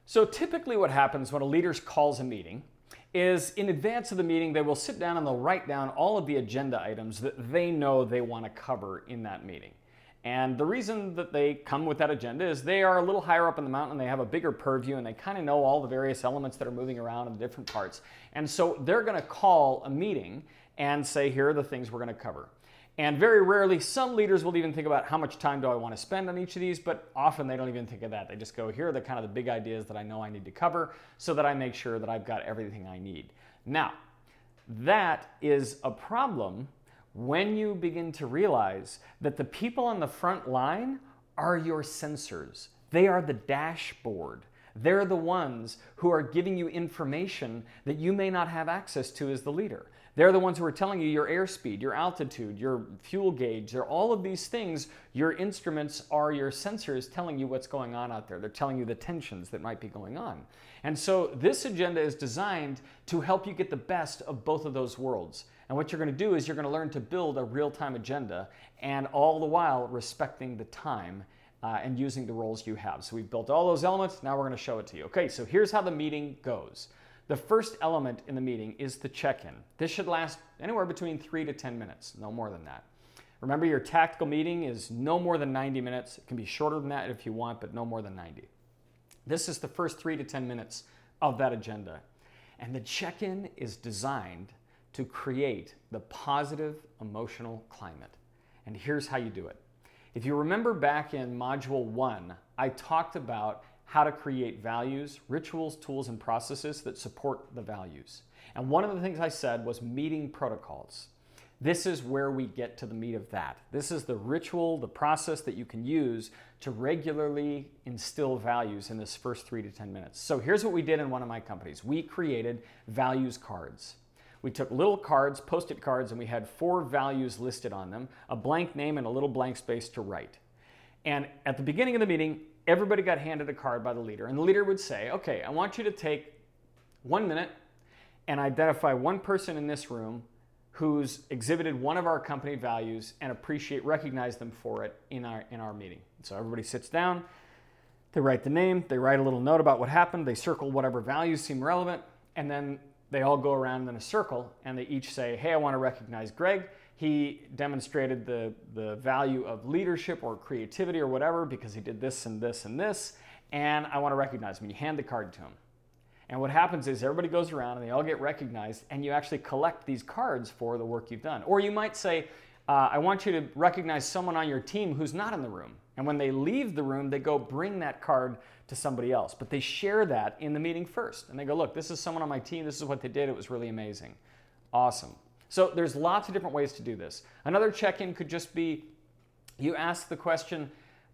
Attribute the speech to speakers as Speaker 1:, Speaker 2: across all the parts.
Speaker 1: So typically what happens when a leader calls a meeting is in advance of the meeting, they will sit down and they'll write down all of the agenda items that they know they want to cover in that meeting. And the reason that they come with that agenda is they are a little higher up in the mountain and they have a bigger purview and they kind of know all the various elements that are moving around in the different parts. And so they're going to call a meeting and say, here are the things we're going to cover. And very rarely, some leaders will even think about how much time do I want to spend on each of these, but often they don't even think of that. They just go, here are the kind of the big ideas that I know I need to cover so that I make sure that I've got everything I need. Now, that is a problem when you begin to realize that the people on the front line are your sensors. They are the dashboard. They're the ones who are giving you information that you may not have access to as the leader. They're the ones who are telling you your airspeed, your altitude, your fuel gauge. They're all of these things. Your instruments are your sensors telling you what's going on out there. They're telling you the tensions that might be going on. And so this agenda is designed to help you get the best of both of those worlds. And what you're going to do is you're going to learn to build a real-time agenda, and all the while respecting the time and using the roles you have. So we've built all those elements. Now we're going to show it to you. Okay, so here's how the meeting goes. The first element in the meeting is the check-in. This should last anywhere between 3 to 10 minutes, no more than that. Remember, your tactical meeting is no more than 90 minutes. It can be shorter than that if you want, but no more than 90. This is the first 3 to 10 minutes of that agenda. And the check-in is designed to create the positive emotional climate. And here's how you do it. If you remember back in Module 1, I talked about how to create values, rituals, tools, and processes that support the values. And one of the things I said was meeting protocols. This is where we get to the meat of that. This is the ritual, the process that you can use to regularly instill values in this first 3 to 10 minutes. So here's what we did in one of my companies. We created values cards. We took little cards, Post-it cards, and we had 4 values listed on them, a blank name and a little blank space to write. And at the beginning of the meeting, everybody got handed a card by the leader, and the leader would say, okay, I want you to take 1 minute and identify one person in this room who's exhibited one of our company values and recognize them for it in our meeting. So everybody sits down, they write the name, they write a little note about what happened, they circle whatever values seem relevant, and then they all go around in a circle and they each say, hey, I want to recognize Greg. He demonstrated the value of leadership or creativity or whatever because he did this and this and this, and I want to recognize him. You hand the card to him. And what happens is everybody goes around and they all get recognized, and you actually collect these cards for the work you've done. Or you might say, I want you to recognize someone on your team who's not in the room. And when they leave the room, they go bring that card to somebody else. But they share that in the meeting first. And they go, look, this is someone on my team. This is what they did. It was really amazing. Awesome. So there's lots of different ways to do this. Another check-in could just be, you ask the question,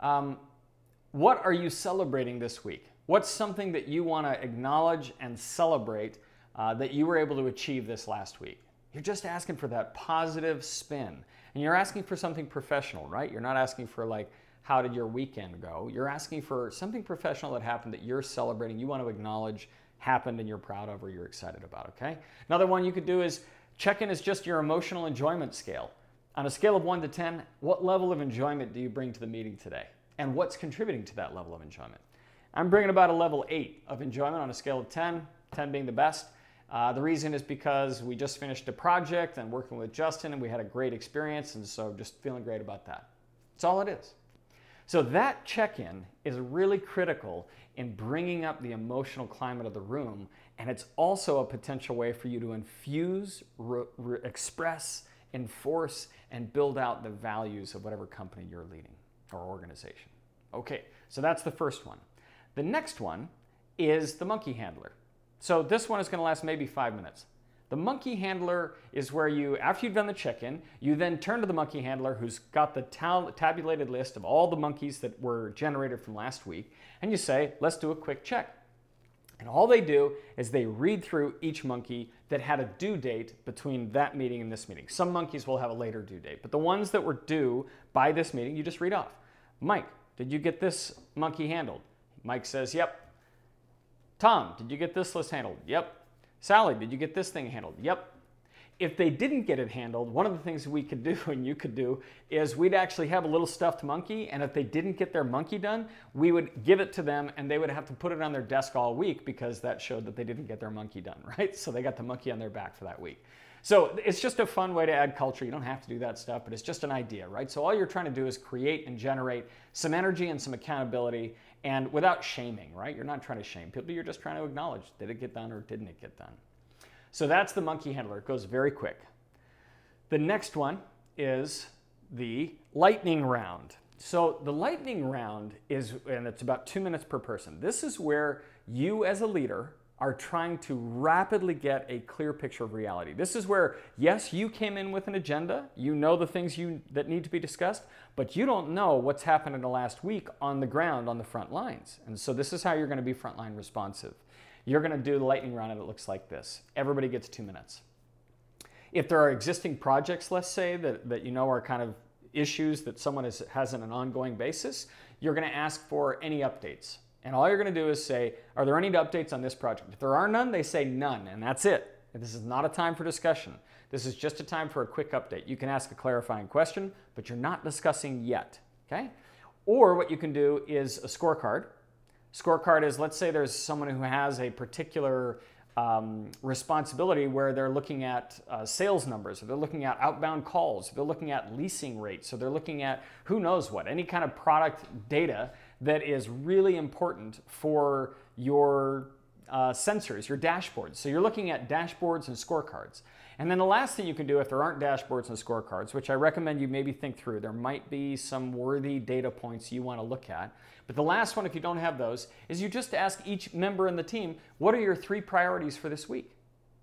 Speaker 1: what are you celebrating this week? What's something that you want to acknowledge and celebrate that you were able to achieve this last week? You're just asking for that positive spin. And you're asking for something professional, right? You're not asking for like, how did your weekend go? You're asking for something professional that happened that you're celebrating, you want to acknowledge happened and you're proud of or you're excited about, okay? Another one you could do is check-in is just your emotional enjoyment scale. On a scale of 1 to 10, what level of enjoyment do you bring to the meeting today? And what's contributing to that level of enjoyment? I'm bringing about a level 8 of enjoyment on a scale of 10, 10 being the best. The reason is because we just finished a project and working with Justin and we had a great experience, and so just feeling great about that. That's all it is. So that check-in is really critical in bringing up the emotional climate of the room, and it's also a potential way for you to infuse, express, enforce, and build out the values of whatever company you're leading or organization. Okay, so that's the first one. The next one is the monkey handler. So this one is going to last maybe 5 minutes. The monkey handler is where you, after you've done the check-in, you then turn to the monkey handler who's got the tabulated list of all the monkeys that were generated from last week, and you say, let's do a quick check. And all they do is they read through each monkey that had a due date between that meeting and this meeting. Some monkeys will have a later due date, but the ones that were due by this meeting, you just read off. Mike, did you get this monkey handled? Mike says, yep. Tom, did you get this list handled? Yep. Sally, did you get this thing handled? Yep. If they didn't get it handled, one of the things we could do and you could do is we'd actually have a little stuffed monkey, and if they didn't get their monkey done, we would give it to them and they would have to put it on their desk all week because that showed that they didn't get their monkey done, right? So they got the monkey on their back for that week. So it's just a fun way to add culture. You don't have to do that stuff, but it's just an idea, right? So all you're trying to do is create and generate some energy and some accountability, and without shaming, right? You're not trying to shame people. You're just trying to acknowledge, did it get done or didn't it get done? So that's the monkey handler. It goes very quick. The next one is the lightning round. So the lightning round is, and it's about 2 minutes per person. This is where you as a leader are trying to rapidly get a clear picture of reality. This is where, yes, you came in with an agenda, you know the things that need to be discussed, but you don't know what's happened in the last week on the ground, on the front lines. And so this is how you're going to be frontline responsive. You're going to do the lightning round and it looks like this. Everybody gets 2 minutes. If there are existing projects, let's say, that you know are kind of issues that someone has on an ongoing basis, you're going to ask for any updates. And all you're going to do is say, are there any updates on this project? If there are none, they say none, and that's it. This is not a time for discussion. This is just a time for a quick update. You can ask a clarifying question, but you're not discussing yet, okay? Or what you can do is a scorecard. Scorecard is, let's say there's someone who has a particular responsibility where they're looking at sales numbers, or they're looking at outbound calls, or they're looking at leasing rates, or they're looking at who knows what, any kind of product data that is really important for your sensors, your dashboards. So you're looking at dashboards and scorecards. And then the last thing you can do if there aren't dashboards and scorecards, which I recommend you maybe think through, there might be some worthy data points you want to look at. But the last one, if you don't have those, is you just ask each member in the team, what are your 3 priorities for this week?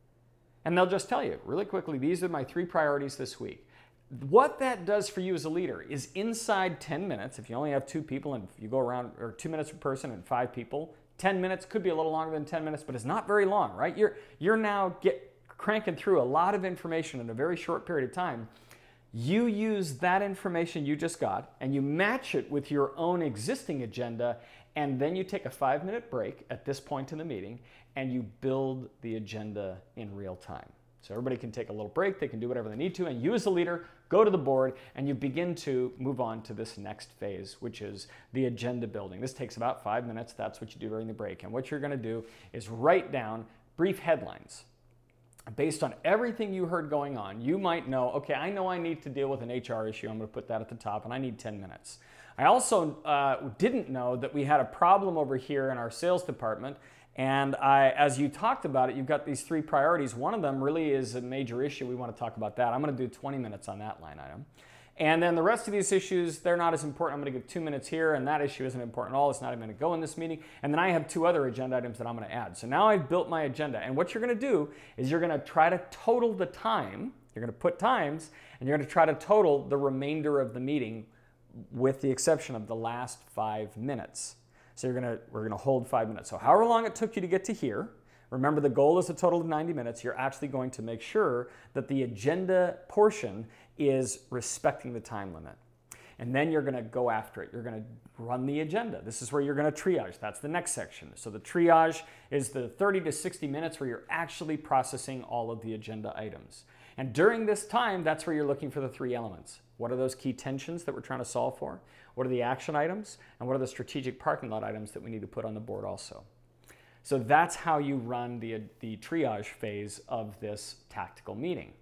Speaker 1: And they'll just tell you really quickly, these are my 3 priorities this week. What that does for you as a leader is inside 10 minutes, if you only have 2 people and you go around, or 2 minutes per person and 5 people, 10 minutes could be a little longer than 10 minutes, but it's not very long, right? You're now cranking through a lot of information in a very short period of time. You use that information you just got and you match it with your own existing agenda, and then you take a 5-minute break at this point in the meeting and you build the agenda in real time. So everybody can take a little break, they can do whatever they need to, and you as a leader go to the board and you begin to move on to this next phase, which is the agenda building. This takes about 5 minutes. That's what you do during the break. And what you're going to do is write down brief headlines. Based on everything you heard going on, you might know, okay, I know I need to deal with an HR issue. I'm going to put that at the top, and I need 10 minutes. I also didn't know that we had a problem over here in our sales department, and as you talked about it, you've got these 3 priorities. One of them really is a major issue. We want to talk about that. I'm going to do 20 minutes on that line item. And then the rest of these issues, they're not as important. I'm going to give 2 minutes here, and that issue isn't important at all. It's not even going to go in this meeting. And then I have 2 other agenda items that I'm going to add. So now I've built my agenda. And what you're going to do is you're going to try to total the time. You're going to put times, and you're going to try to total the remainder of the meeting with the exception of the last 5 minutes. So we're going to hold 5 minutes. So however long it took you to get to here, remember the goal is a total of 90 minutes. You're actually going to make sure that the agenda portion is respecting the time limit. And then you're going to go after it. You're going to run the agenda. This is where you're going to triage. That's the next section. So the triage is the 30 to 60 minutes where you're actually processing all of the agenda items. And during this time, that's where you're looking for the 3 elements. What are those key tensions that we're trying to solve for? What are the action items? And what are the strategic parking lot items that we need to put on the board also? So that's how you run the triage phase of this tactical meeting.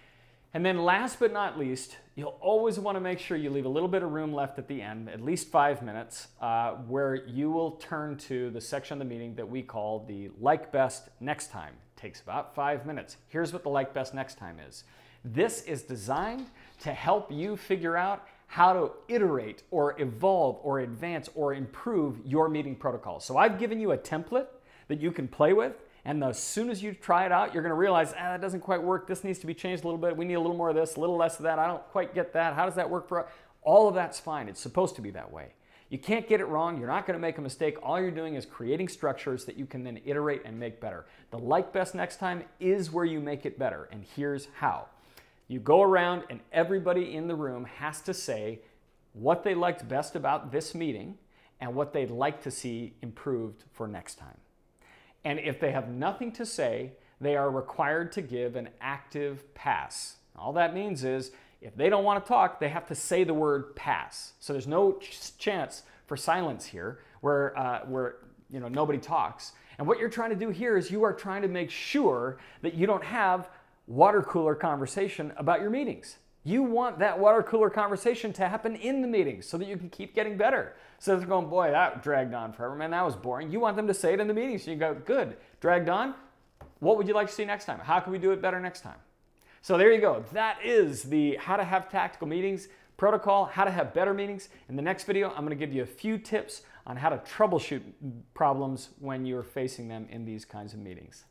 Speaker 1: And then last but not least, you'll always want to make sure you leave a little bit of room left at the end, at least 5 minutes, where you will turn to the section of the meeting that we call the like best next time. It takes about 5 minutes. Here's what the like best next time is. This is designed to help you figure out how to iterate or evolve or advance or improve your meeting protocol. So I've given you a template that you can play with. And as soon as you try it out, you're going to realize, that doesn't quite work. This needs to be changed a little bit. We need a little more of this, a little less of that. I don't quite get that. How does that work for us? All of that's fine. It's supposed to be that way. You can't get it wrong. You're not going to make a mistake. All you're doing is creating structures that you can then iterate and make better. The like best next time is where you make it better. And here's how. You go around and everybody in the room has to say what they liked best about this meeting and what they'd like to see improved for next time. And if they have nothing to say, they are required to give an active pass. All that means is if they don't want to talk, they have to say the word pass. So there's no chance for silence here where nobody talks. And what you're trying to do here is you are trying to make sure that you don't have water cooler conversation about your meetings. You want that water cooler conversation to happen in the meetings so that you can keep getting better. So they're going, boy, that dragged on forever, man, that was boring. You want them to say it in the meetings. So you go, good, dragged on. What would you like to see next time? How can we do it better next time? So there you go. That is the how to have tactical meetings protocol, how to have better meetings. In the next video, I'm going to give you a few tips on how to troubleshoot problems when you're facing them in these kinds of meetings.